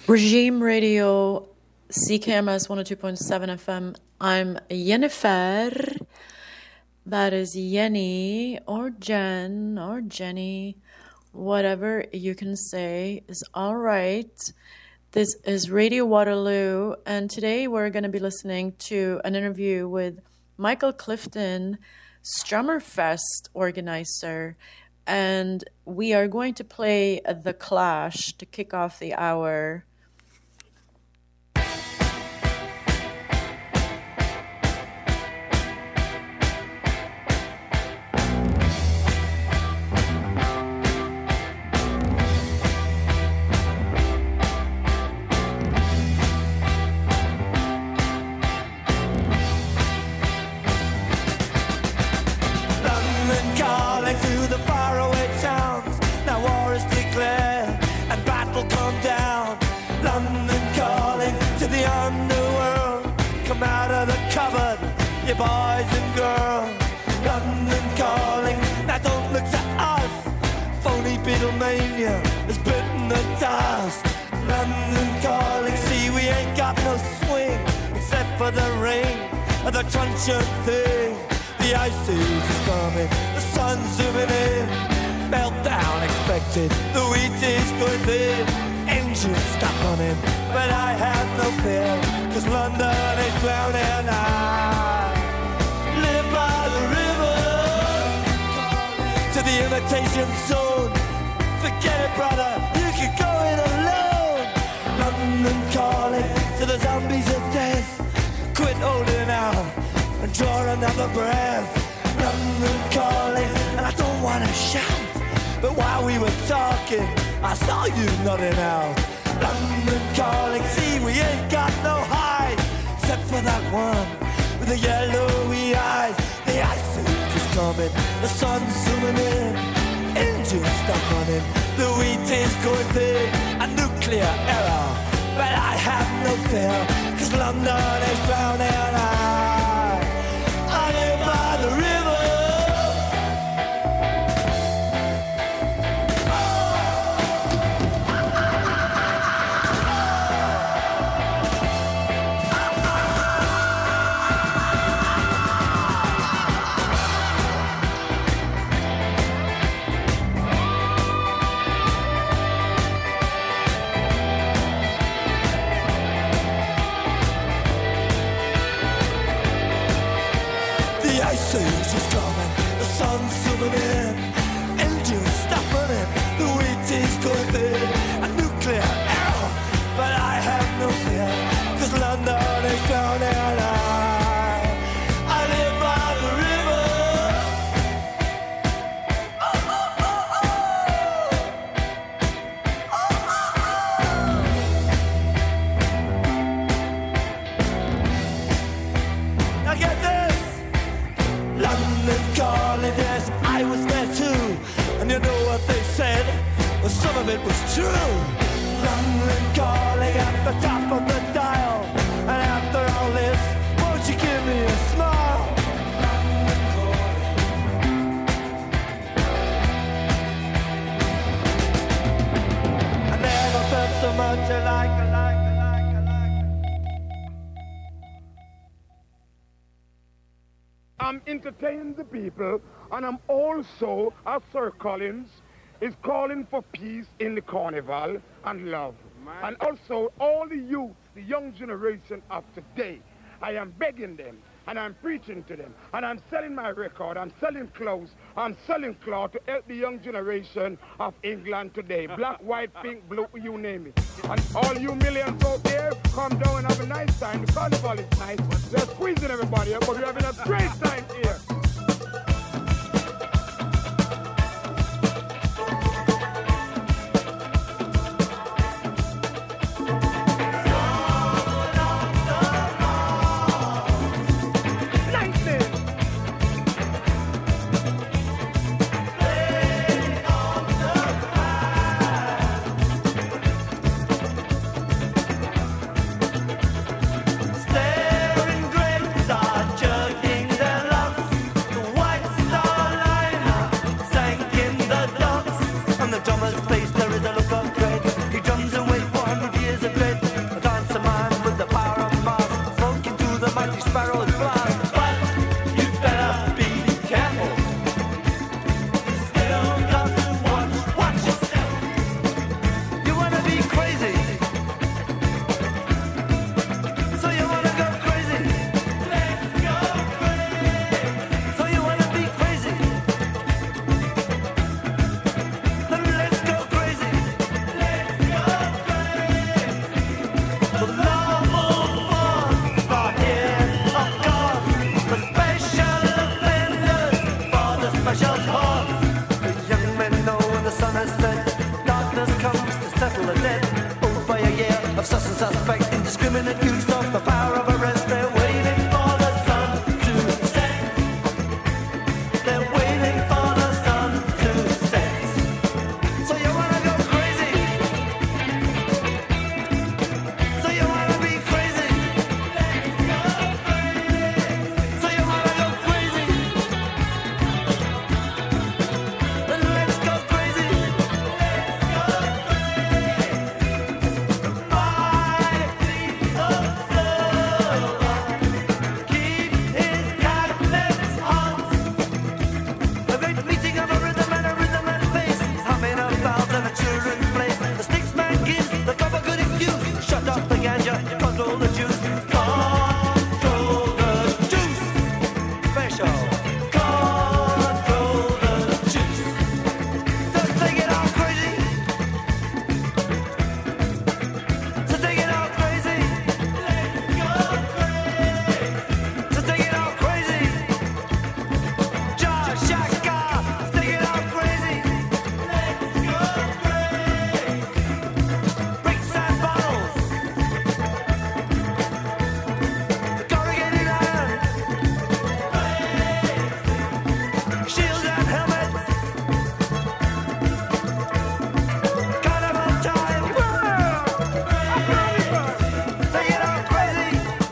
Regime Radio, CKMS 102.7 FM. I'm Jennifer. That is Jenny or Jen or Jenny. Whatever you can say is all right. This is Radio Waterloo, and today we're going to be listening to an interview with Michael Clifton, Strummerfest organizer, and we are going to play The Clash to kick off the hour. You boys and girls, London calling. Now don't look to us. Phony Beatlemania has bitten the dust. London calling. See, we ain't got no swing except for the rain and the truncheon thing. The ice age is coming. The sun's zooming in. Meltdown expected. The wheat is going thin. Engines stop running, but I have no fear, 'cause London is drowning. To the imitation zone. Forget it, brother, you can go it alone. London calling to the zombies of death. Quit holding out and draw another breath. London calling, and I don't want to shout, but while we were talking, I saw you nodding out. London calling, see, we ain't got no hide, except for that one with the yellowy eyes. The ice age is coming, the sun's zooming in, engines stop running, the wheat is going big, a nuclear error, but I have no fear, 'cause London is drowning. I live by the river. It was true. London calling at the top of the dial, and after all this, won't you give me a smile? London calling. I never felt so much alike. I'm entertaining the people, and I'm also, as Sir Collins is calling for peace in the carnival and love. Man. And also all the youth, the young generation of today, I am begging them and I'm preaching to them and I'm selling my record, I'm selling clothes, I'm selling cloth to help the young generation of England today. Black, white, pink, blue, you name it. And all you millions out there, come down and have a nice time. The carnival is nice. They're squeezing everybody up, but we're having a great time here. Staring grapes are chugging their lungs. of sus and suspect, indiscriminate use of the power of arrest. They're waiting for the sun to set. They're waiting for the sun to set. So you wanna go crazy? So you wanna be crazy? So you wanna go crazy? Then let's go crazy. Keep his cabinets hot. A great meeting of a rhythm and bass, humming of bells and a children's place. The sticks man gives the club a good excuse. Shut up the ganja, control the juice. Control the juice. Special. Control the juice. So take it all crazy. So take it all crazy. So take it all crazy. Josh Shaka, take it all crazy. Bricks and bottles. Corrugated iron. Shields and helmets. Carnival time. Take it all crazy.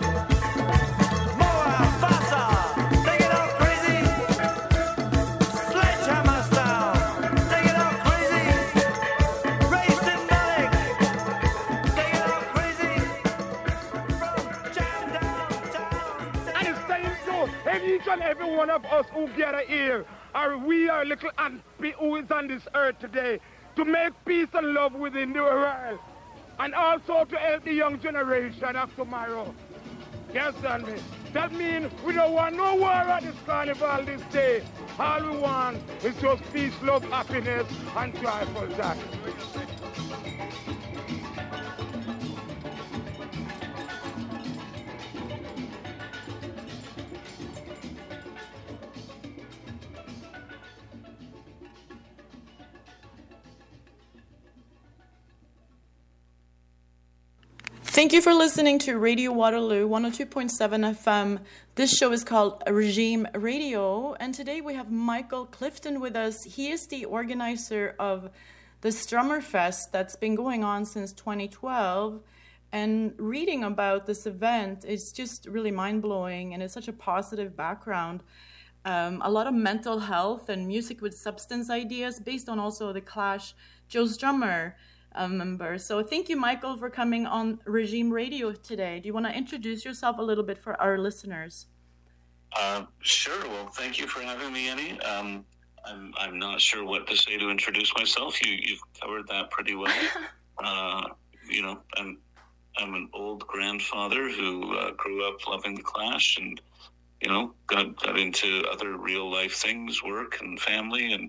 Moa Fasa, take it all crazy. Sledgehammer style, take it all crazy. Ray Symbolic, take it all crazy. From Jam Downtown. And it's saying so, if each and every one of us who gather here, are we are little ant who is on this earth today, to make peace and love within the world, and also to help the young generation of tomorrow. You understand me? That means we don't want no war at this carnival this day. All we want is just peace, love, happiness, and joyful joy. Thank you for listening to Radio Waterloo 102.7 FM. This show is called Regime Radio, and today we have Michael Clifton with us. He is the organizer of the Strummerfest that's been going on since 2012. And reading about this event is just really mind-blowing, and it's such a positive background. A lot of mental health and music with substance ideas based on also the Clash Joe Strummer member. So thank you, Michael, for coming on Regime Radio today. Do you want to introduce yourself a little bit for our listeners? Sure. Well, thank you for having me, Annie. I'm not sure what to say to introduce myself. You've covered that pretty well. I'm an old grandfather who grew up loving the Clash, and got into other real life things, work and family, and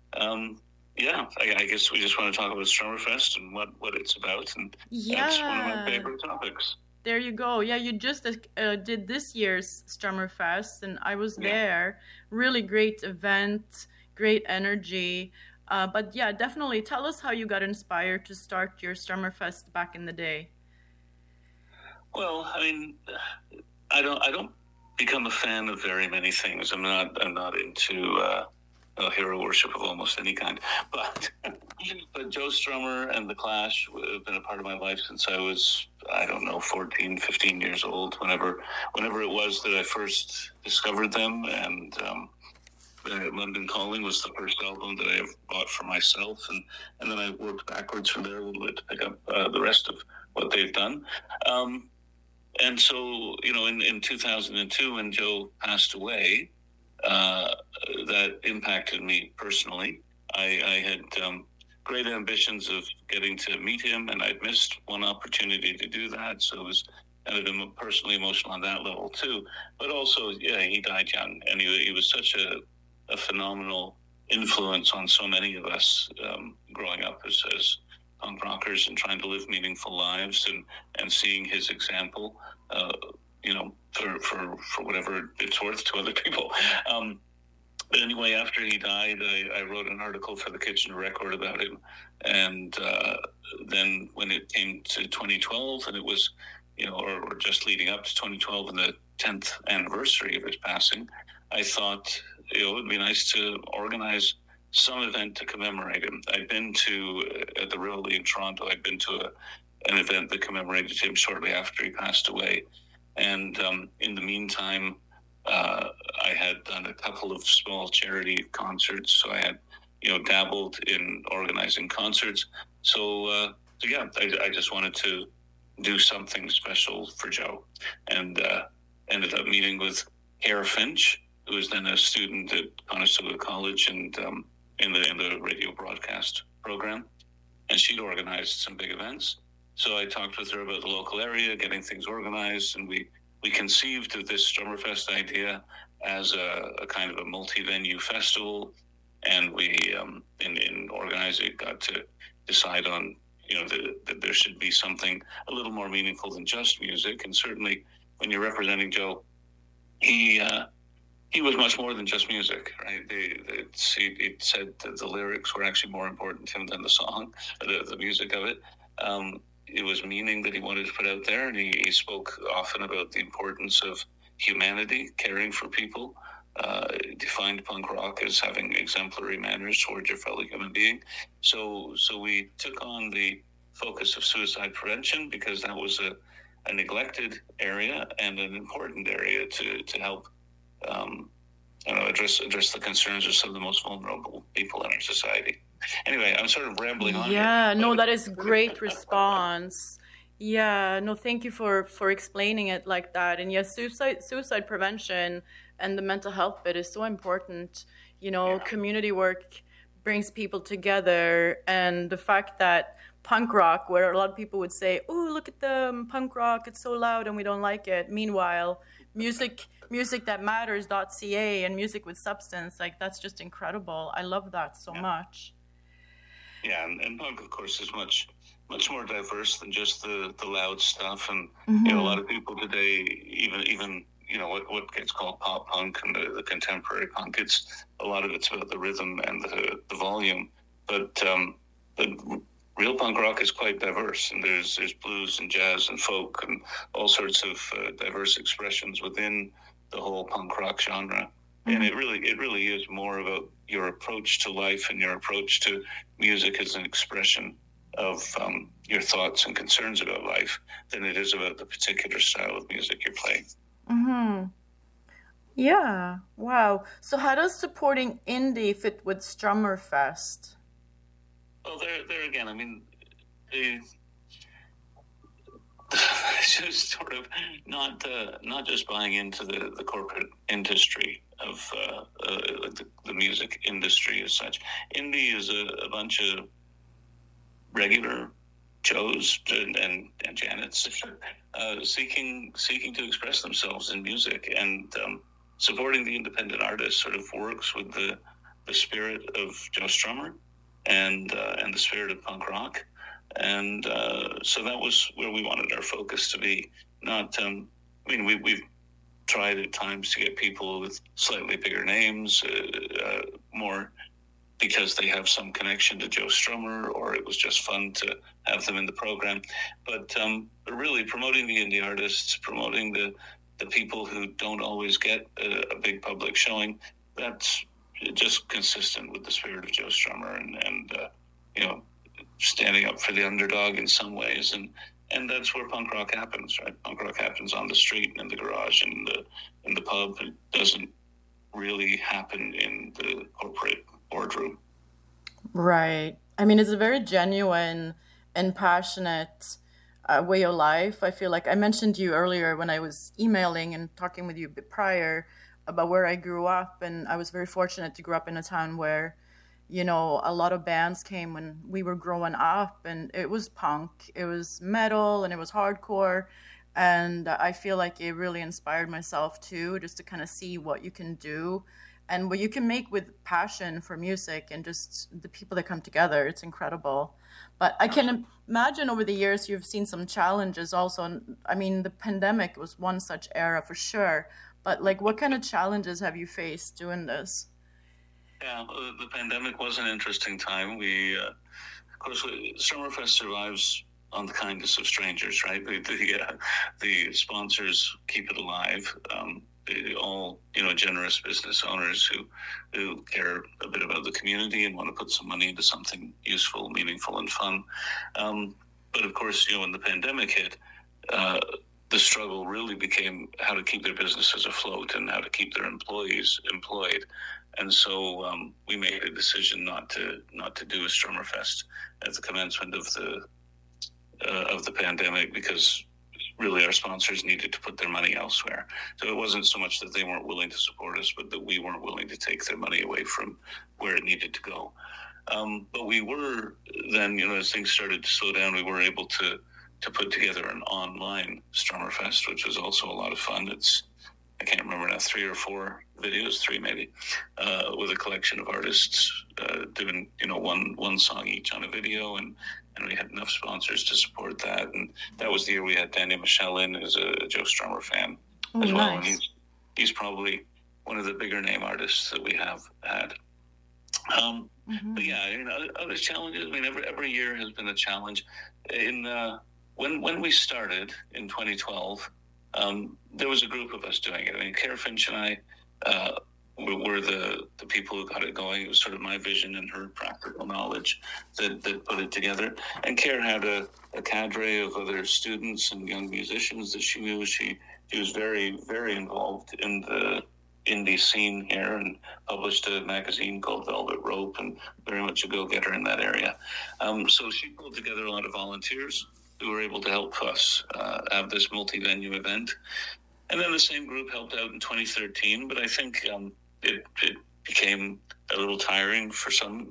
I guess we just want to talk about Strummerfest and what it's about, and that's one of my favorite topics. There you go. Yeah, you just did this year's Strummerfest, and I was there. Really great event, great energy. But yeah, definitely tell us how you got inspired to start your Strummerfest back in the day. Well, I mean, I don't become a fan of very many things. I'm not into hero worship of almost any kind. But Joe Strummer and the Clash have been a part of my life since I was, 14, 15 years old, whenever it was that I first discovered them. And London Calling was the first album that I ever bought for myself. And then I worked backwards from there a little bit to pick up the rest of what they've done. And so, in 2002, when Joe passed away, that impacted me personally. I had great ambitions of getting to meet him, and I'd missed one opportunity to do that. So it was kind of personally emotional on that level too. But also, he died young, and he was such a phenomenal influence on so many of us growing up as punk rockers and trying to live meaningful lives, and seeing his example, for whatever it's worth to other people. anyway, after he died, I wrote an article for the Kitchener Record about him. And then when it came to 2012, and it was, or just leading up to 2012 and the 10th anniversary of his passing, I thought, it would be nice to organize some event to commemorate him. I'd been to, at the Rivoli in Toronto, I'd been to an event that commemorated him shortly after he passed away. And in the meantime, I had done a couple of small charity concerts, so I had, dabbled in organizing concerts. So yeah, I just wanted to do something special for Joe, and ended up meeting with Kara Finch, who was then a student at Conestoga College and in the radio broadcast program, and she'd organized some big events. So I talked with her about the local area, getting things organized, and we conceived of this Strummerfest idea as a kind of a multi-venue festival, and we, in organizing it, got to decide on, that there should be something a little more meaningful than just music. And certainly when you're representing Joe, he was much more than just music, right? It said that the lyrics were actually more important to him than the song, the music of it. It was meaning that he wanted to put out there, and he spoke often about the importance of humanity, caring for people, defined punk rock as having exemplary manners towards your fellow human being. So we took on the focus of suicide prevention because that was a neglected area and an important area to help address the concerns of some of the most vulnerable people in our society. Anyway, I'm sort of rambling on. Yeah, no, that is great response. Yeah, no, thank you for explaining it like that. And yes, suicide prevention and the mental health bit is so important. Community work brings people together, and the fact that punk rock, where a lot of people would say, "Oh, look at them, punk rock, it's so loud and we don't like it." Meanwhile, music that matters.ca and music with substance, like that's just incredible. I love that so much. Yeah, and punk, of course, is much more diverse than just the loud stuff. And a lot of people today, even what gets called pop punk and the contemporary punk, a lot of it's about the rhythm and the volume. But the real punk rock is quite diverse, and there's blues and jazz and folk and all sorts of diverse expressions within the whole punk rock genre. And it really is more about your approach to life and your approach to music as an expression of your thoughts and concerns about life than it is about the particular style of music you're playing. Yeah. Wow. So how does supporting indie fit with Strummerfest? Well, there again, I mean, just sort of not just buying into the corporate industry of the music industry as such. Indie is a bunch of regular Joes and Janets seeking to express themselves in music, and supporting the independent artists sort of works with the spirit of Joe Strummer and the spirit of punk rock. And so that was where we wanted our focus to be. Not, we've tried at times to get people with slightly bigger names, more because they have some connection to Joe Strummer, or it was just fun to have them in the program. But really promoting the indie artists, promoting the people who don't always get a big public showing, that's just consistent with the spirit of Joe Strummer and standing up for the underdog in some ways, and that's where punk rock happens, right? Punk rock happens on the street and in the garage and in the pub. It doesn't really happen in the corporate boardroom. Right. I mean, it's a very genuine and passionate way of life. I feel like I mentioned to you earlier when I was emailing and talking with you a bit prior about where I grew up, and I was very fortunate to grow up in a town where a lot of bands came when we were growing up, and it was punk, it was metal, and it was hardcore. And I feel like it really inspired myself too, just to kind of see what you can do and what you can make with passion for music and just the people that come together. It's incredible. But I can imagine over the years you've seen some challenges also. I mean, the pandemic was one such era for sure. But like, what kind of challenges have you faced doing this? Yeah, the pandemic was an interesting time. Of course, Summerfest survives on the kindness of strangers, right? The sponsors keep it alive. All generous business owners who care a bit about the community and want to put some money into something useful, meaningful, and fun. But of course, when the pandemic hit, the struggle really became how to keep their businesses afloat and how to keep their employees employed. And so we made a decision not to do a Strummerfest at the commencement of the pandemic, because really our sponsors needed to put their money elsewhere. So it wasn't so much that they weren't willing to support us, but that we weren't willing to take their money away from where it needed to go. But we were then, as things started to slow down, we were able to put together an online Strummerfest, which was also a lot of fun. I can't remember now, 3 or 4 videos, 3 maybe, with a collection of artists doing, one song each on a video, and we had enough sponsors to support that. And that was the year we had Daniel Michel in, who's a Joe Strummer fan as well. Nice. And he's probably one of the bigger name artists that we have had. But yeah, other challenges. I mean, every year has been a challenge. When we started in 2012, there was a group of us doing it. I mean, Cara Finch and I were the people who got it going. It was sort of my vision and her practical knowledge that put it together. And Cara had a cadre of other students and young musicians that she knew. She was very, very involved in the indie scene here and published a magazine called Velvet Rope, and very much a go-getter in that area. So she pulled together a lot of volunteers who were able to help us have this multi-venue event. And then the same group helped out in 2013, but I think it became a little tiring for some.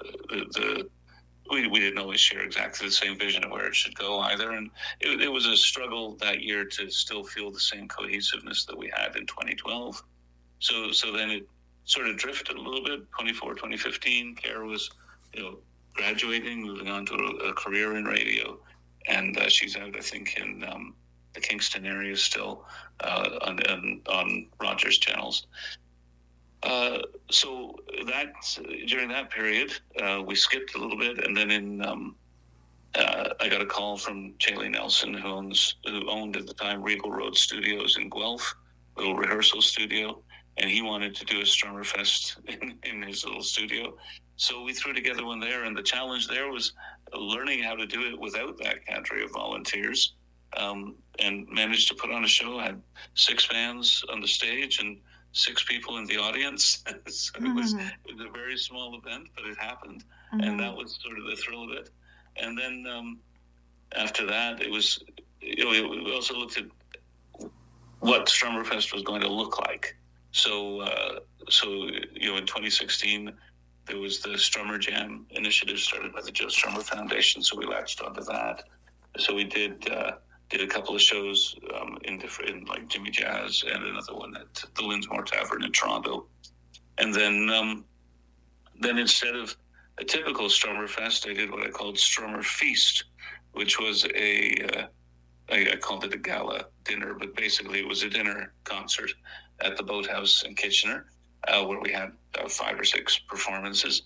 We didn't always share exactly the same vision of where it should go either, and it was a struggle that year to still feel the same cohesiveness that we had in 2012. So then it sort of drifted a little bit. 2015, Cara was graduating, moving on to a career in radio. And she's out, I think, in the Kingston area still on Rogers channels. So that during that period, we skipped a little bit, and then I got a call from Chaley Nelson, who owned at the time Regal Road Studios in Guelph, a little rehearsal studio, and he wanted to do a Strummerfest in his little studio. So we threw together one there, and the challenge there was learning how to do it without that cadre of volunteers, and managed to put on a show. Had 6 bands on the stage and 6 people in the audience. So it was a very small event, but it happened, and that was sort of the thrill of it. And then after that, it was we also looked at what Strummerfest was going to look like. So in 2016. There was the Strummer Jam initiative started by the Joe Strummer Foundation, so we latched onto that. So we did a couple of shows in like Jimmy Jazz, and another one at the Linsmore Tavern in Toronto. And then instead of a typical Strummerfest, I did what I called Strummer Feast, which was I called it a gala dinner, but basically it was a dinner concert at the Boathouse in Kitchener. Where we had 5 or 6 performances.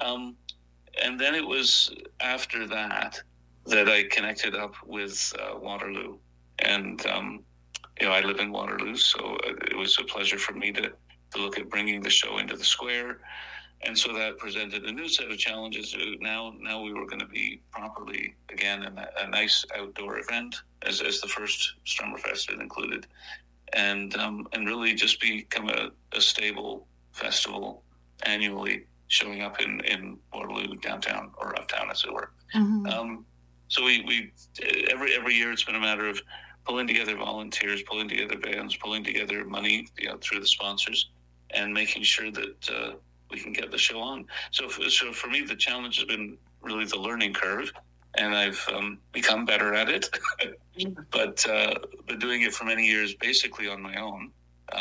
And then it was after that I connected up with Waterloo. And, I live in Waterloo, so it was a pleasure for me to look at bringing the show into the square. And so that presented a new set of challenges. Now we were going to be properly, again, in a nice outdoor event, as the first Strummerfest had included. And really just become a stable festival annually, showing up in Waterloo downtown, or uptown as it were. So we every year it's been a matter of pulling together volunteers, pulling together bands, pulling together money through the sponsors, and making sure that we can get the show on. So for me, the challenge has been really the learning curve, and I've become better at it. But doing it for many years, basically on my own,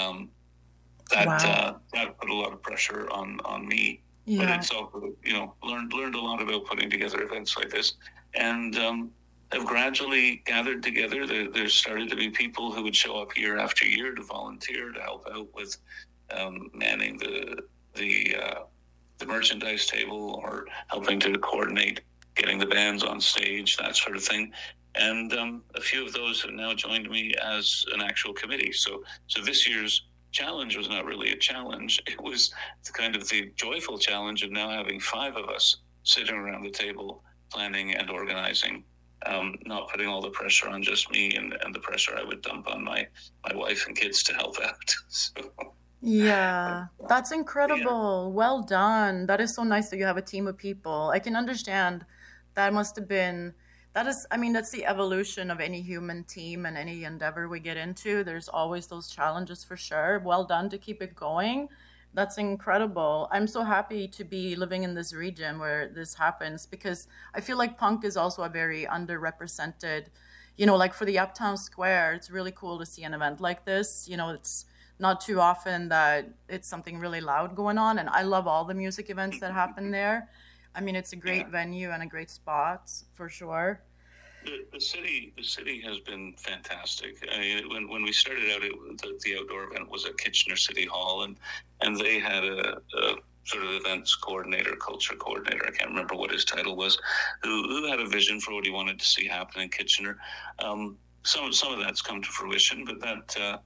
that put a lot of pressure on me. Yeah. But it's also, learned a lot about putting together events like this, and have gradually gathered together. There started to be people who would show up year after year to volunteer, to help out with manning the the merchandise table or helping to coordinate getting the bands on stage, that sort of thing. And a few of those have now joined me as an actual committee. So this year's challenge was not really a challenge. It was kind of the joyful challenge of now having 5 of us sitting around the table planning and organizing, not putting all the pressure on just me and the pressure I would dump on my wife and kids to help out. So, Yeah, that's incredible. Well done. That is so nice that you have a team of people. I can understand that must have been, that's the evolution of any human team and any endeavor we get into. There's always those challenges for sure. Well done to keep it going. That's incredible. I'm so happy to be living in this region where this happens because I feel like punk is also a very underrepresented, like for the Uptown Square, it's really cool to see an event like this. It's not too often that it's something really loud going on. And I love all the music events that happen there. I mean, it's a great venue and a great spot for sure. The city has been fantastic. I mean, when we started out, the outdoor event was at Kitchener City Hall, and they had a sort of events coordinator, culture coordinator. I can't remember what his title was, who had a vision for what he wanted to see happen in Kitchener. Some of that's come to fruition, but that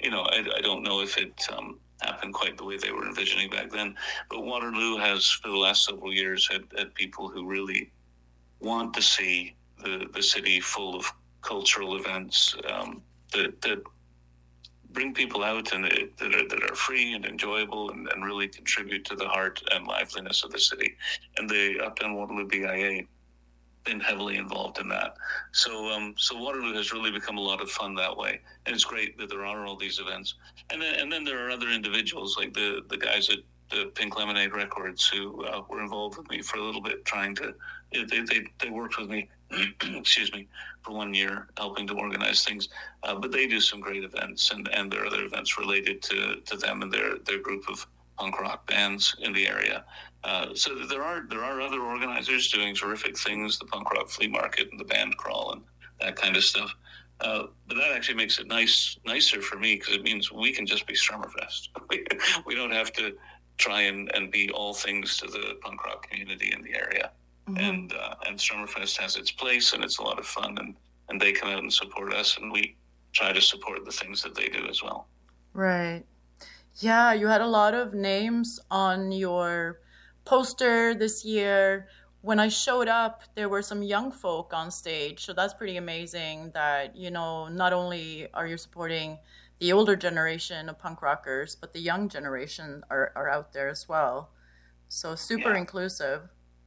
I don't know if it happened quite the way they were envisioning back then. But Waterloo has, for the last several years, had people who really want to see the city full of cultural events that bring people out and that are free and enjoyable and really contribute to the heart and liveliness of the city. And the Uptown Waterloo BIA been heavily involved in that. So Waterloo has really become a lot of fun that way. And it's great that there are all these events. And then there are other individuals like the guys at the Pink Lemonade Records who were involved with me for a little bit, they worked with me, excuse me, for 1 year, helping to organize things. But they do some great events, and there are other events related to them and their group of punk rock bands in the area. So there are other organizers doing terrific things, the Punk Rock Flea Market and the Band Crawl and that kind of stuff. But that actually makes it nicer for me because it means we can just be Strummerfest. We don't have to try and be all things to the punk rock community in the area. Mm-hmm. And Strummerfest has its place and it's a lot of fun and they come out and support us and we try to support the things that they do as well. Right. Yeah, you had a lot of names on your poster this year. When I showed up, there were some young folk on stage. So that's pretty amazing that, not only are you supporting the older generation of punk rockers, but the young generation are out there as well. So super inclusive.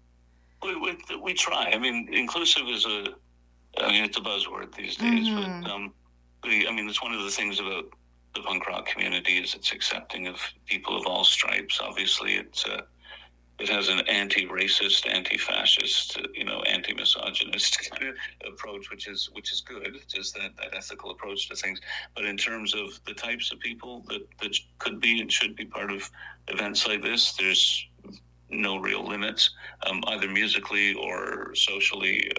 We try. I mean, inclusive is it's a buzzword these days, mm-hmm. But it's one of the things about the punk rock community is it's accepting of people of all stripes. Obviously, it has an anti-racist, anti-fascist, anti-misogynist kind of approach, which is good, just that ethical approach to things. But in terms of the types of people that could be and should be part of events like this, there's no real limits, either musically or socially,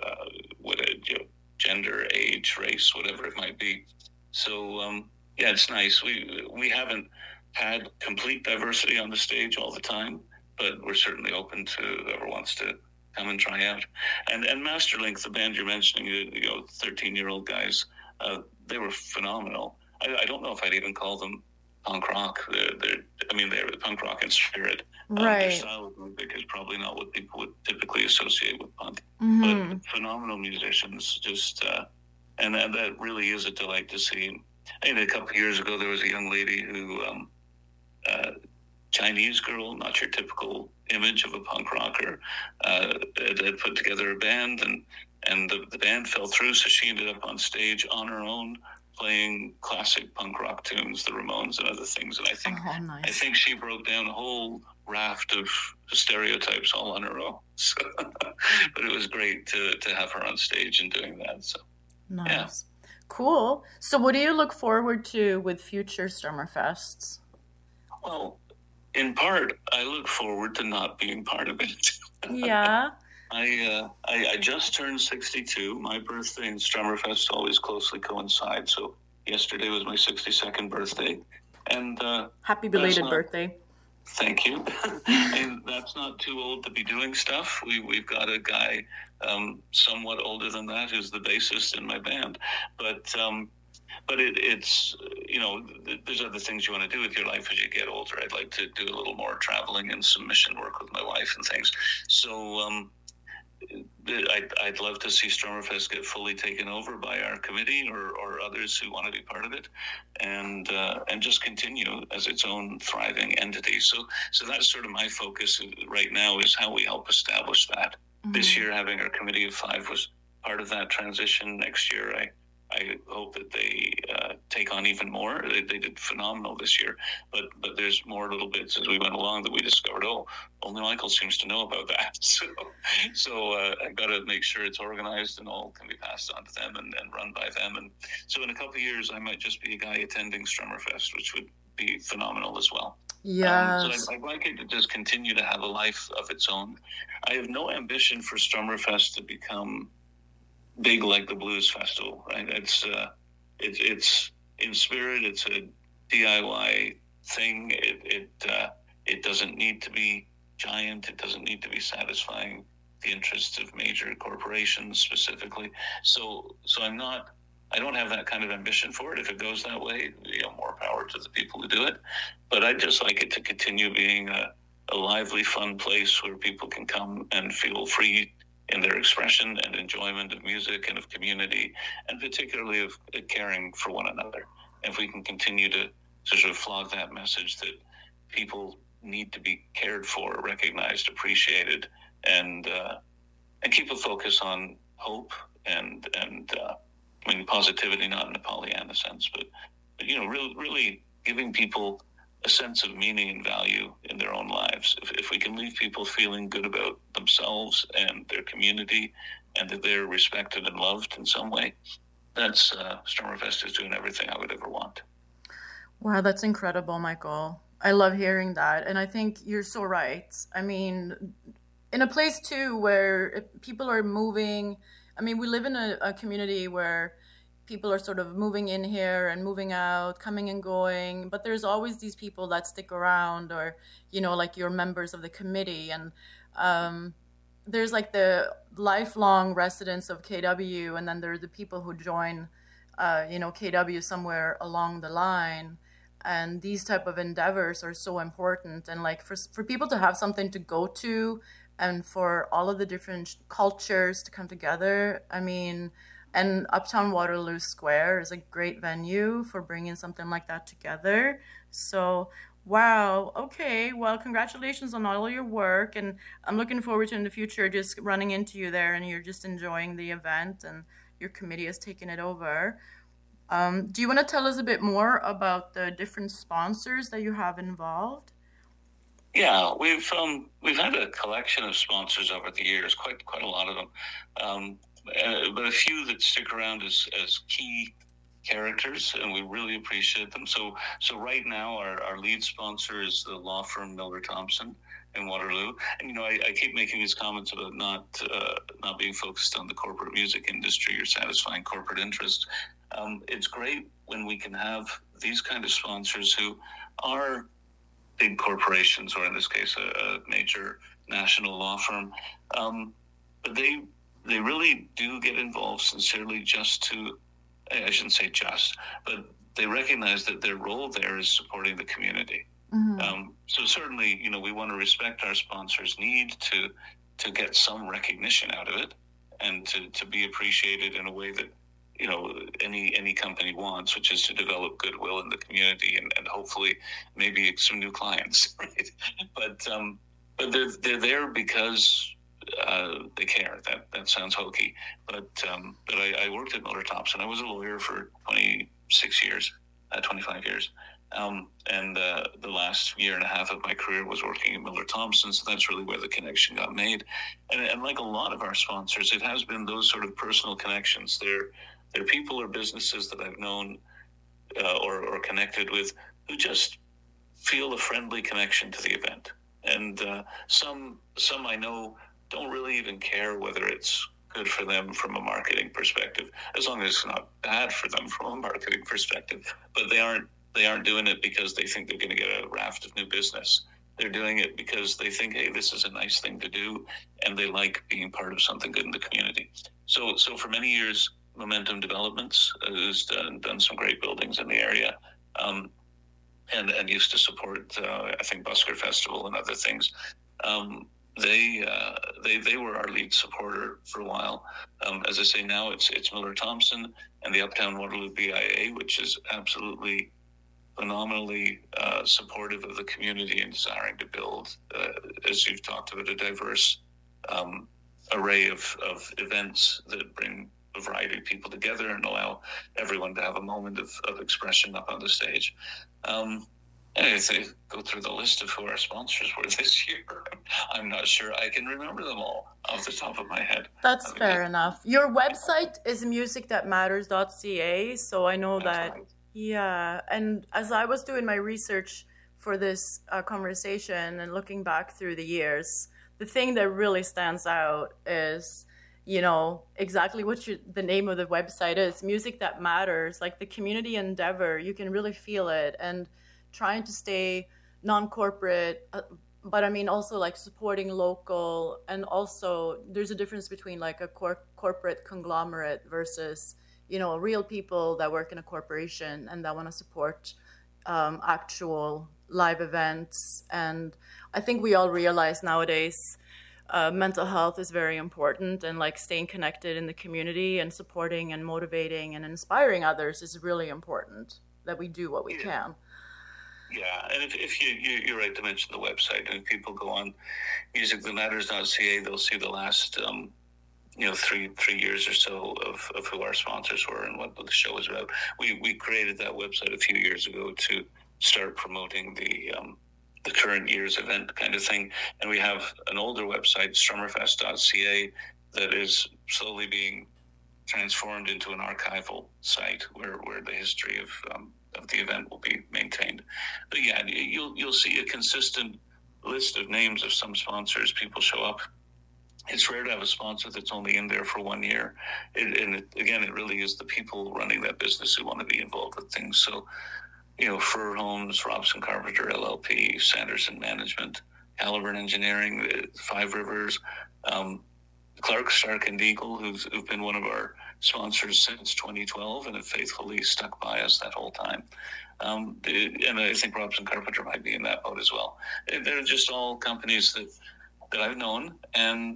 gender, age, race, whatever it might be. So, it's nice. We haven't had complete diversity on the stage all the time, but we're certainly open to whoever wants to come and try out. And Masterlink, the band you're mentioning, 13-year-old guys, they were phenomenal. I don't know if I'd even call them punk rock. They're punk rock in spirit. Right. Their style of music is probably not what people would typically associate with punk. Mm-hmm. But phenomenal musicians, and that really is a delight to see. I think a couple of years ago, there was a young lady who, Chinese girl, not your typical image of a punk rocker, had put together a band, and the band fell through, so she ended up on stage on her own, playing classic punk rock tunes, the Ramones and other things. And I think she broke down a whole raft of stereotypes all on her own. So, but it was great to have her on stage and doing that. So nice. Yeah. Cool. So what do you look forward to with future Strummerfests? Well, in part, I look forward to not being part of it. Yeah. I just turned 62. My birthday and Strummerfest always closely coincide. So yesterday was my 62nd birthday. And happy belated birthday. Thank you. And that's not too old to be doing stuff. We've got a guy somewhat older than that who's the bassist in my band, but it's there's other things you want to do with your life as you get older. I'd like to do a little more traveling and some mission work with my wife and things. So I'd love to see Strummerfest get fully taken over by our committee or others who want to be part of it, and just continue as its own thriving entity. So that's sort of my focus right now, is how we help establish that. Mm-hmm. This year, having our committee of 5 was part of that transition. Next year, I hope that they take on even more. They did phenomenal this year, but there's more little bits as we went along that we discovered, only Michael seems to know about that. So I got to make sure it's organized and all can be passed on to them and run by them. And so in a couple of years, I might just be a guy attending Strummerfest, which would be phenomenal as well. Yes. So I'd like it to just continue to have a life of its own. I have no ambition for Strummerfest to become big like the Blues Festival, right? It's in spirit. It's a DIY thing. It doesn't need to be giant. It doesn't need to be satisfying the interests of major corporations specifically. So I don't have that kind of ambition for it. If it goes that way, more power to the people who do it. But I'd just like it to continue being a lively, fun place where people can come and feel free in their expression and enjoyment of music and of community, and particularly of caring for one another. If we can continue to sort of flog that message that people need to be cared for, recognized, appreciated, and keep a focus on hope and positivity, not in a Pollyanna sense, but really giving people a sense of meaning and value in their own lives. If we can leave people feeling good about themselves and their community, and that they're respected and loved in some way, that's Strummerfest is doing everything I would ever want. Wow, that's incredible, Michael. I love hearing that. And I think you're so right. I mean, in a place too where people are moving, we live in a community where people are sort of moving in here and moving out, coming and going, but there's always these people that stick around, or, like you're members of the committee. And there's like the lifelong residents of KW, and then there are the people who join, KW somewhere along the line. And these type of endeavors are so important. And like for people to have something to go to, and for all of the different cultures to come together, and Uptown Waterloo Square is a great venue for bringing something like that together. So, wow. Okay. Well, congratulations on all your work. And I'm looking forward to in the future just running into you there, and you're just enjoying the event and your committee has taken it over. Do you want to tell us a bit more about the different sponsors that you have involved? Yeah, we've had a collection of sponsors over the years, quite a lot of them. But a few that stick around as key characters, and we really appreciate them. So right now, our lead sponsor is the law firm Miller Thompson in Waterloo. And I keep making these comments about not being focused on the corporate music industry or satisfying corporate interest. It's great when we can have these kind of sponsors who are big corporations, or in this case, a major national law firm, but they really do get involved sincerely I shouldn't say just, but they recognize that their role there is supporting the community. Mm-hmm. So certainly, we want to respect our sponsors' need to get some recognition out of it, and to be appreciated in a way that, any company wants, which is to develop goodwill in the community and hopefully maybe some new clients, right? But they're there because they care. That sounds hokey, but I worked at Miller Thompson. I was a lawyer for 25 years, and the last year and a half of my career was working at Miller Thompson. So that's really where the connection got made. And like a lot of our sponsors, it has been those sort of personal connections. They're people or businesses that I've known or connected with who just feel a friendly connection to the event. And some I know don't really even care whether it's good for them from a marketing perspective, as long as it's not bad for them from a marketing perspective. But they aren't doing it because they think they're going to get a raft of new business. They're doing it because they think, hey, this is a nice thing to do, and they like being part of something good in the community. So for many years, Momentum Developments has done some great buildings in the area, and used to support, I think, Busker Festival and other things. They were our lead supporter for a while. As I say, now it's Miller Thompson and the Uptown Waterloo BIA, which is absolutely phenomenally supportive of the community and desiring to build, as you've talked about, a diverse array of events that bring a variety of people together and allow everyone to have a moment of expression up on the stage. And if they go through the list of who our sponsors were this year, I'm not sure I can remember them all off the top of my head. That's fair enough. Your website is musicthatmatters.ca, so I know that. Right. Yeah, and as I was doing my research for this conversation and looking back through the years, the thing that really stands out is, exactly what the name of the website is, Music That Matters, like the community endeavor. You can really feel it, and trying to stay non-corporate, but I mean also like supporting local, and also there's a difference between like a corporate conglomerate versus real people that work in a corporation and that want to support actual live events. And I think we all realize nowadays mental health is very important, and like staying connected in the community and supporting and motivating and inspiring others is really important, that we do what we can. Yeah, and if you're right to mention the website, and if people go on musicthatmatters.ca, they'll see the last 3 years or so of who our sponsors were and what the show is about. We created that website a few years ago to start promoting the current year's event kind of thing, and we have an older website, strummerfest.ca, that is slowly being transformed into an archival site where the history of the event will be maintained. But yeah, you'll see a consistent list of names of some sponsors. People show up. It's rare to have a sponsor that's only in there for 1 year. It really is the people running that business who want to be involved with things. So, Fur Homes, Robson Carpenter LLP, Sanderson Management, Caliburn Engineering, Five Rivers, Clark, Stark and Eagle, who've been one of our sponsors since 2012 and have faithfully stuck by us that whole time. And I think Robson Carpenter might be in that boat as well. They're just all companies that I've known, and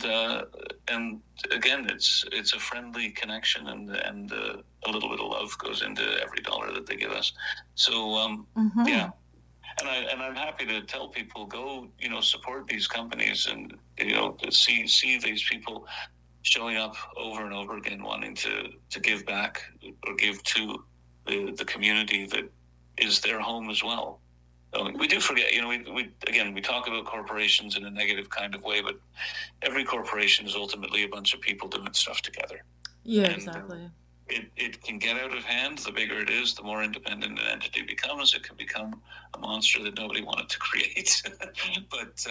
again, it's a friendly connection, and a little bit of love goes into every dollar that they give us. So yeah, and I'm happy to tell people, go support these companies, and to see these people showing up over and over again, wanting to give back or give to the community that is their home as well. We do forget, we talk about corporations in a negative kind of way, but every corporation is ultimately a bunch of people doing stuff together. Yeah, and exactly. It can get out of hand. The bigger it is, the more independent an entity becomes. It can become a monster that nobody wanted to create. But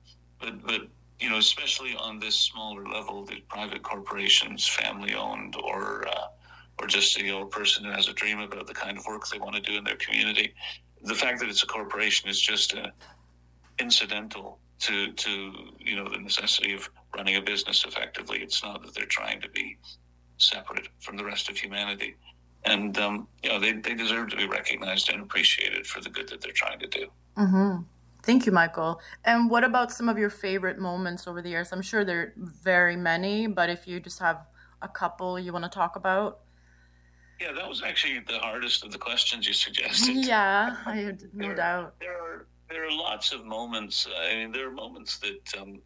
especially on this smaller level, the private corporations, family owned, or just a person who has a dream about the kind of work they want to do in their community. The fact that it's a corporation is just incidental to the necessity of running a business effectively. It's not that they're trying to be separate from the rest of humanity, and they deserve to be recognized and appreciated for the good that they're trying to do. Mm-hmm. Thank you, Michael. And what about some of your favorite moments over the years? I'm sure there are very many, but if you just have a couple you want to talk about. Yeah, that was actually the hardest of the questions you suggested. Yeah, I had no doubt. There are lots of moments. I mean, there are moments that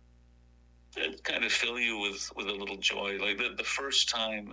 kind of fill you with a little joy. Like the first time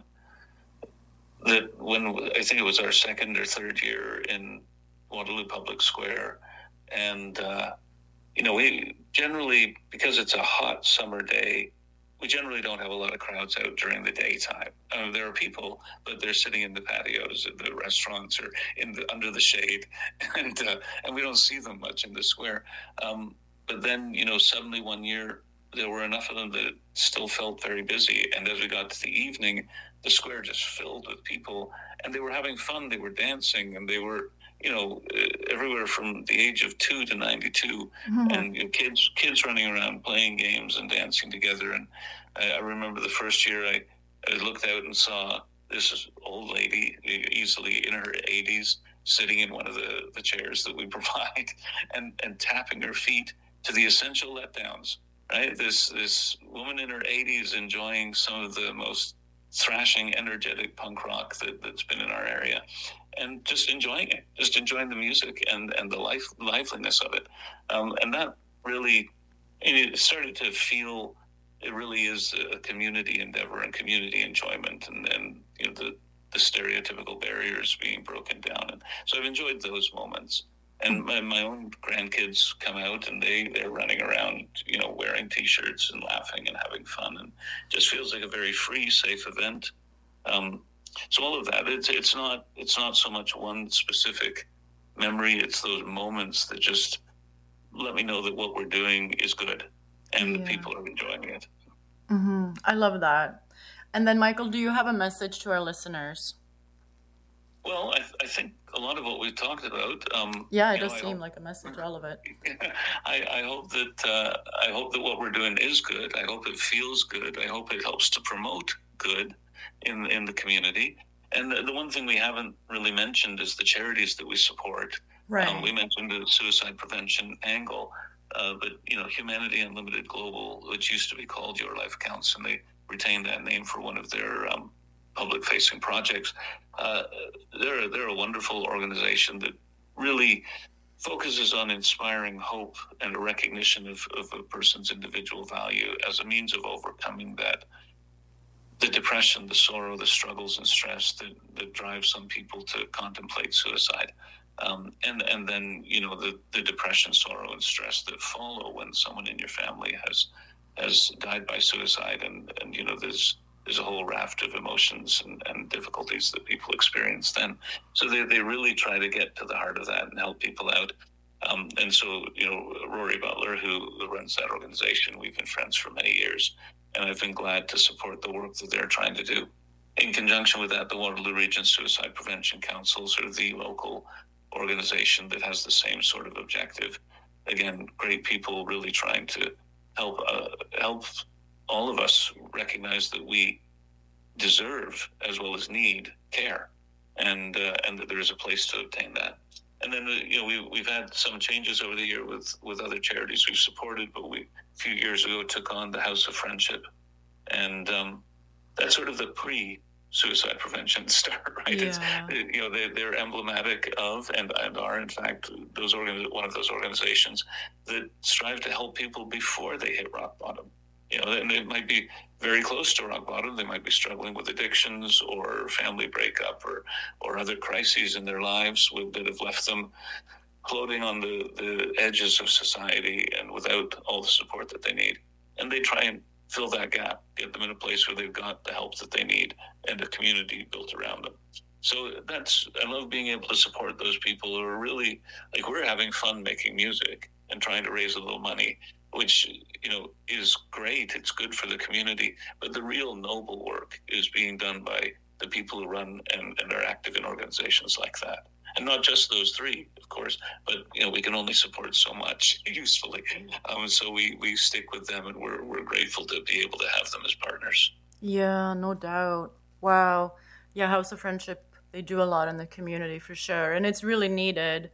when I think it was our second or third year in Waterloo Public Square, and we generally, because it's a hot summer day, we generally don't have a lot of crowds out during the daytime. There are people, but they're sitting in the patios at the restaurants or under the shade, and we don't see them much in the square. But then, suddenly one year there were enough of them that it still felt very busy. And as we got to the evening, the square just filled with people, and they were having fun. They were dancing, and they were everywhere from the age of 2 to 92, and kids running around playing games and dancing together. And I remember the first year I looked out and saw this old lady, easily in her 80s, sitting in one of the chairs that we provide and tapping her feet to the essential letdowns, right? This woman in her 80s enjoying some of the most thrashing, energetic punk rock that's been in our area, and just enjoying it, just enjoying the music and the liveliness of it. And that really, it started to feel it really is a community endeavor and community enjoyment, and the stereotypical barriers being broken down. And so I've enjoyed those moments. And my own grandkids come out and they're running around, wearing T-shirts and laughing and having fun, and just feels like a very free, safe event. So all of that, it's not so much one specific memory. It's those moments that just let me know that what we're doing is good and the people are enjoying it. Mm-hmm. I love that. And then, Michael, do you have a message to our listeners? Well, I think a lot of what we've talked about. It does seem like a message, all of it. I hope that what we're doing is good. I hope it feels good. I hope it helps to promote good in the community. And the one thing we haven't really mentioned is the charities that we support. Right. We mentioned the suicide prevention angle, but Humanity Unlimited Global, which used to be called Your Life Counts, and they retained that name for one of their public-facing projects. They're a wonderful organization that really focuses on inspiring hope and a recognition of a person's individual value as a means of overcoming the depression, the sorrow, the struggles and stress that drive some people to contemplate suicide. And then, the depression, sorrow, and stress that follow when someone in your family has died by suicide. And there's a whole raft of emotions and difficulties that people experience then. So they really try to get to the heart of that and help people out. And so, Rory Butler, who runs that organization, we've been friends for many years, and I've been glad to support the work that they're trying to do. In conjunction with that, the Waterloo Region Suicide Prevention Council, sort of the local organization that has the same sort of objective. Again, great people really trying to help all of us recognize that we deserve as well as need care, and that there is a place to obtain that. And then we've had some changes over the year with other charities we've supported, but a few years ago took on the House of Friendship, and that's sort of the pre-suicide prevention start, right? Yeah. They're emblematic of and are in fact one of those organizations that strive to help people before they hit rock bottom. And they might be very close to rock bottom. They might be struggling with addictions or family breakup or other crises in their lives that have left them floating on the edges of society and without all the support that they need. And they try and fill that gap, get them in a place where they've got the help that they need and a community built around them. So I love being able to support those people who are really, like, we're having fun making music and trying to raise a little money, which, is great. It's good for the community. But the real noble work is being done by the people who run and are active in organizations like that. And not just those three, of course, but, we can only support so much usefully. So we stick with them, and we're grateful to be able to have them as partners. Yeah, no doubt. Wow. Yeah, House of Friendship, they do a lot in the community for sure. And it's really needed.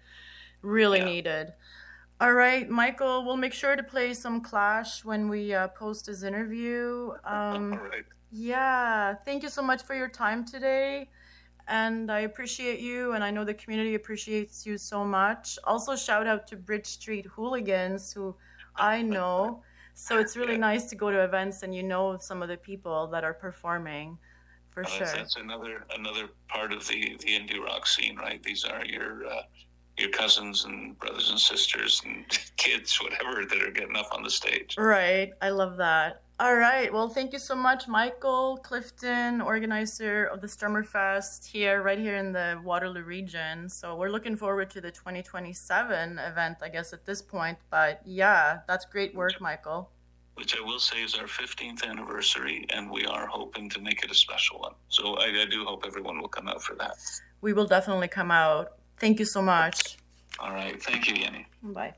Needed. All right, Michael, we'll make sure to play some Clash when we post his interview. All right. Yeah, thank you so much for your time today. And I appreciate you, and I know the community appreciates you so much. Also, shout out to Bridge Street Hooligans, who I know. So it's really nice to go to events and some of the people that are performing, for sure. That's another part of the indie rock scene, right? These are your cousins and brothers and sisters and kids, whatever, that are getting up on the stage. Right. I love that. All right. Well, thank you so much, Michael Clifton, organizer of the Sturmerfest right here in the Waterloo region. So we're looking forward to the 2027 event, I guess, at this point. But yeah, that's great work, Michael. Which I will say is our 15th anniversary, and we are hoping to make it a special one. So I do hope everyone will come out for that. We will definitely come out. Thank you so much. All right. Thank you, Jenny. Bye.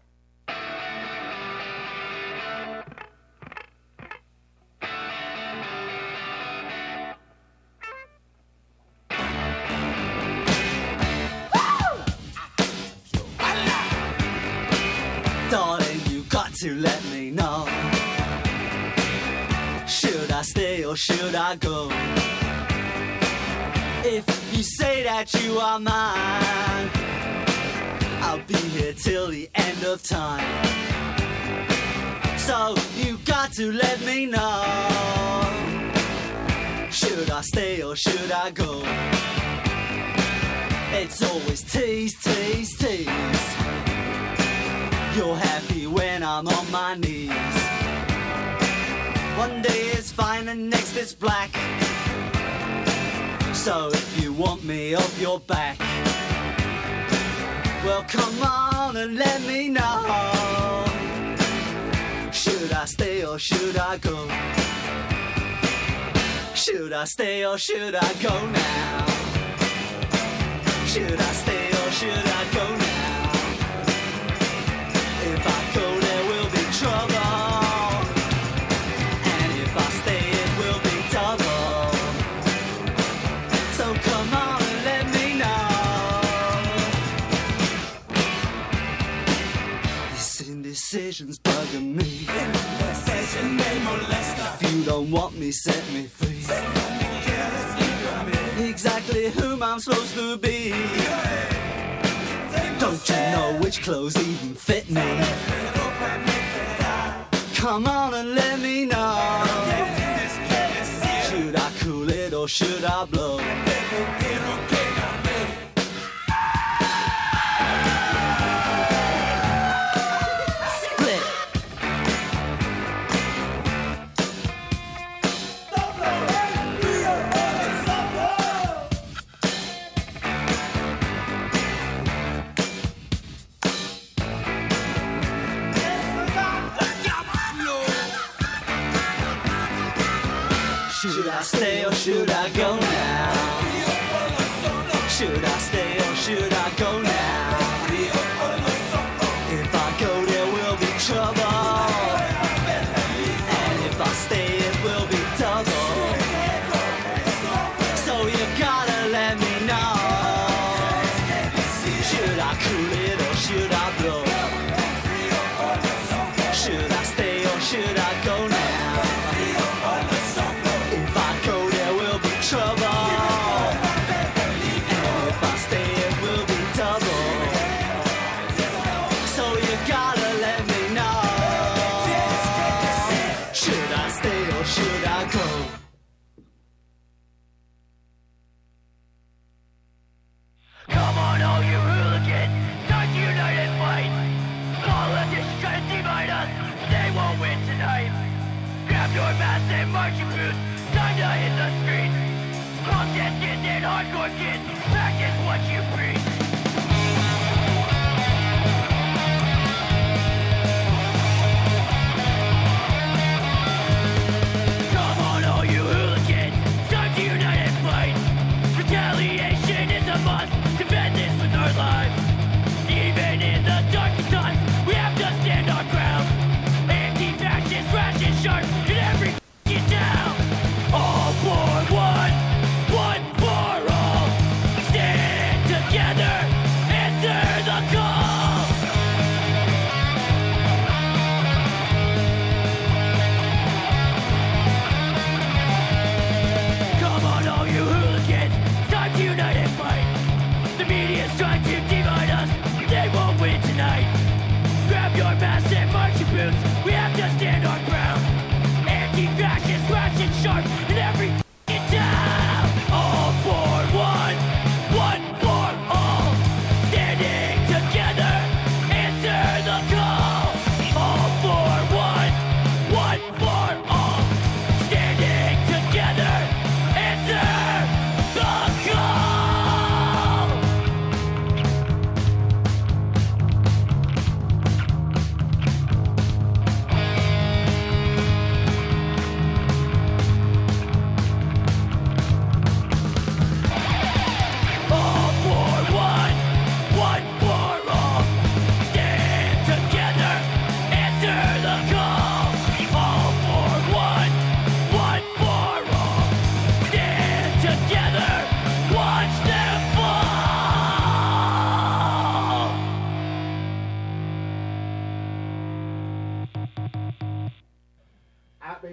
Darling, you got to let me know. Should I stay or should I go? If you say that you are mine, I'll be here till the end of time. So you got to let me know. Should I stay or should I go? It's always tease, tease, tease. You're happy when I'm on my knees. One day it's fine and next it's black. So if you want me off your back, well come on and let me know. Should I stay or should I go? Should I stay or should I go now? Should I stay or should I go now? If I go there will be trouble, and if I stay it will be double. So come on and let me know. This indecision's bugging me. If you don't want me, set me free. Exactly whom I'm supposed to be. Don't you know which clothes even fit me? Come on and let me know. Should I cool it or should I blow? Split. Should I stay or should I go now? Should I stay or should I go now? If I go there will be trouble, and if I stay it will be double. So you gotta let me know. Should I cool it or should I blow? Should I stay or should I go now? If I go there will be trouble, and if I stay it will be double. So you gotta let me know. Should I stay or should I go? Come on, all you hooligans, time to unite and fight. All of this trying to divide us, they won't win tonight. Grab your mask and marching boots, time to hit the streets. All kids and hardcore kids, practice what you preach. Come on, all you hooligans, time to unite and fight. Retaliation is a must, defend this with our lives. Even in the darkest times, we have to stand our ground. Anti-fascist, ratchet, sharp, in every f***ing town. All for one, one for all. Stand together, answer the call. Come on, all you hooligans, time to unite and fight. The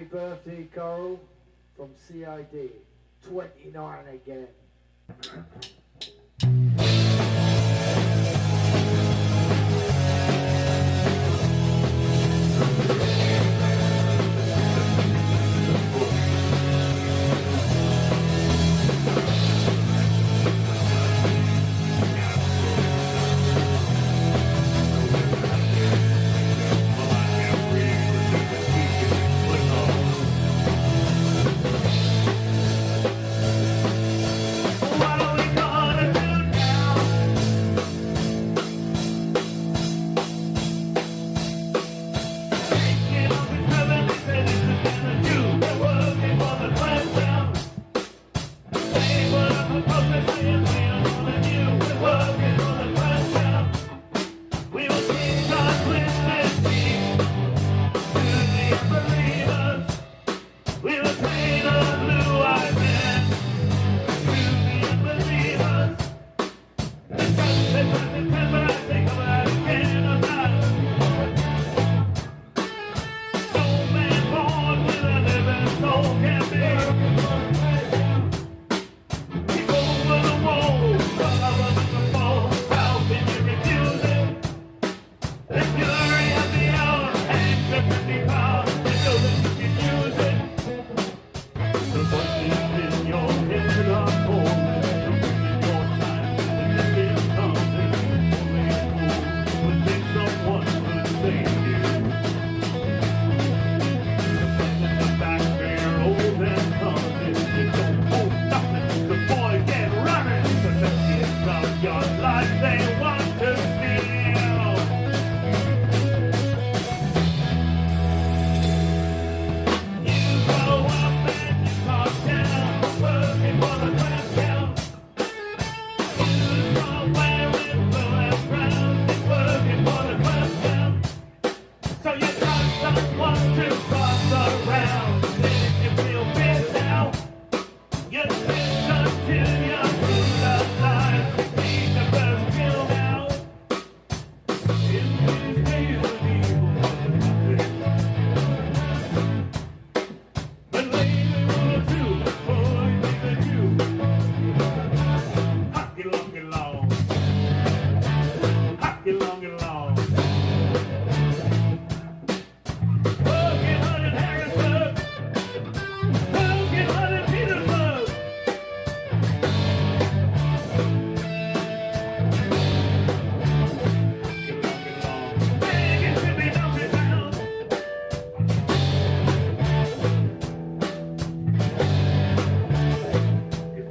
Happy birthday, Coral, from CID. 29 again.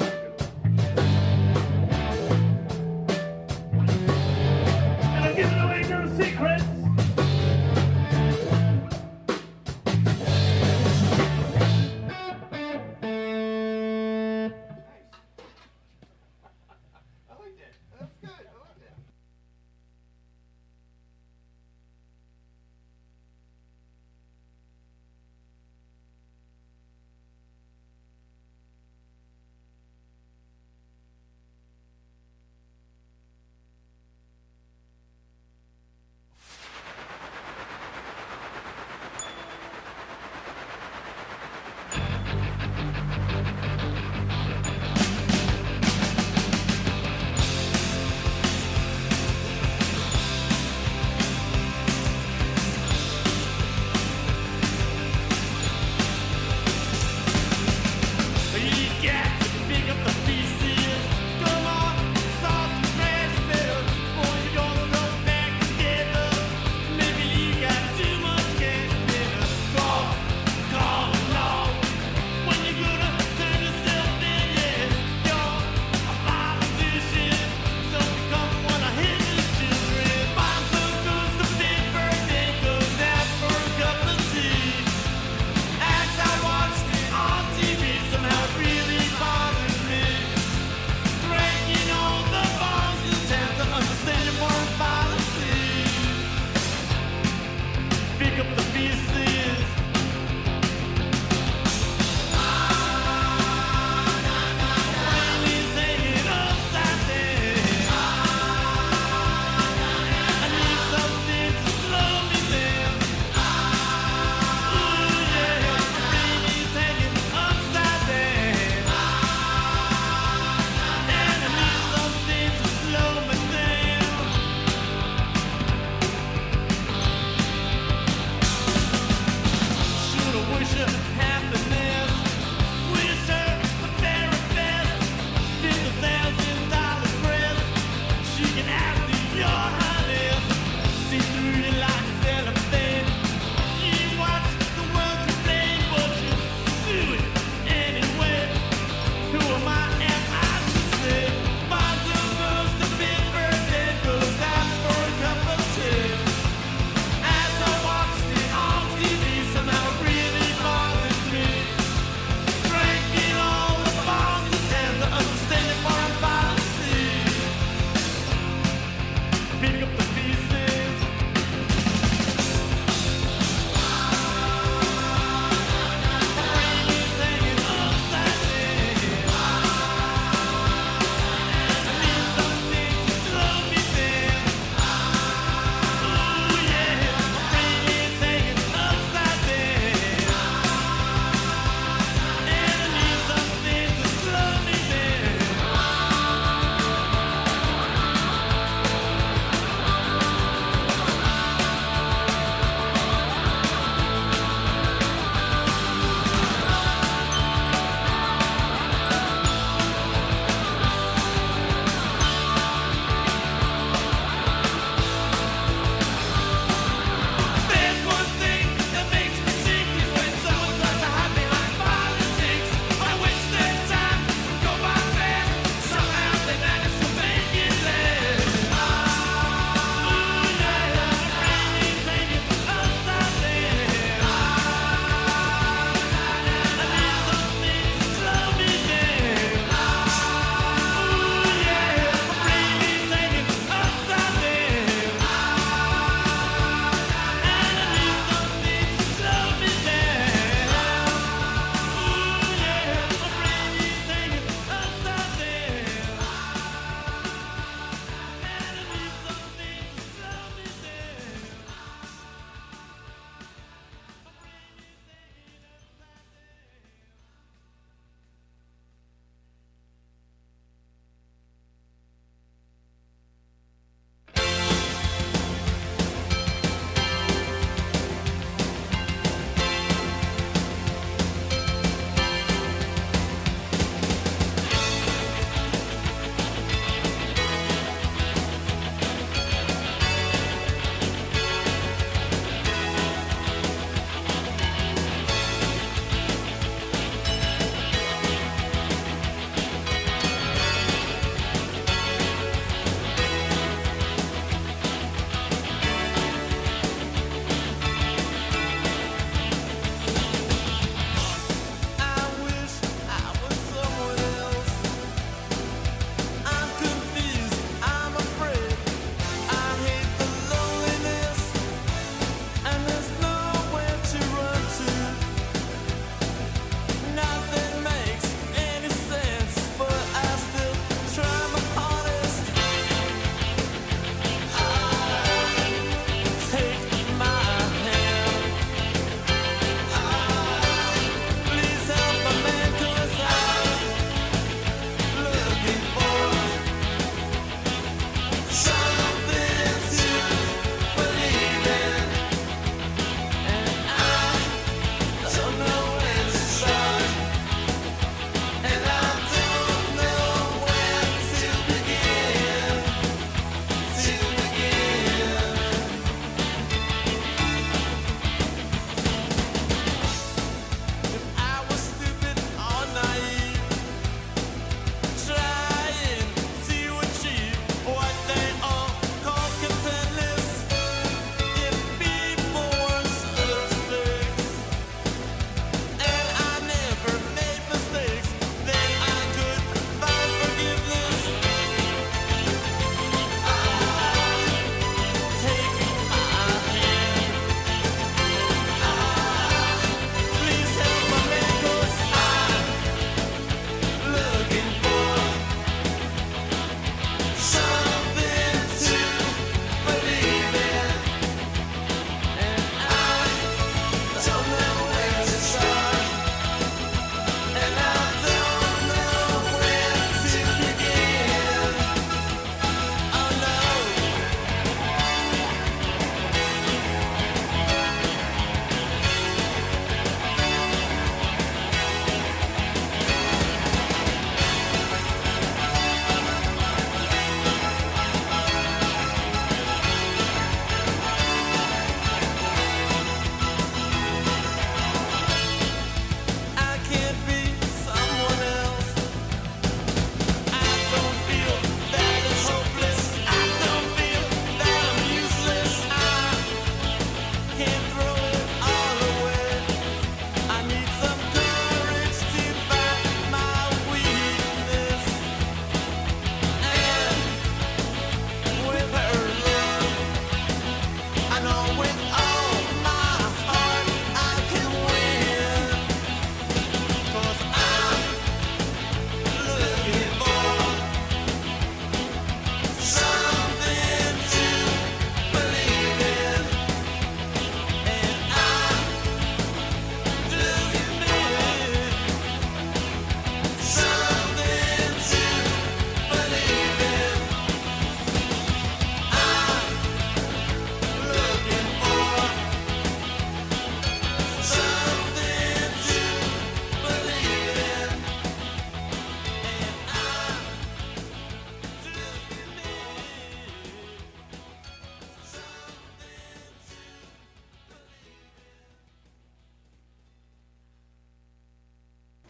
Get it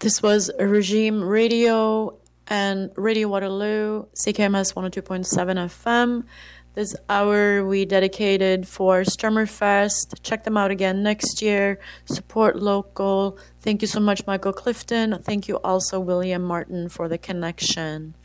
This was Regime Radio and Radio Waterloo, CKMS 102.7 FM. This hour we dedicated for Sturmerfest. Check them out again next year. Support local. Thank you so much, Michael Clifton. Thank you also, William Martin, for the connection.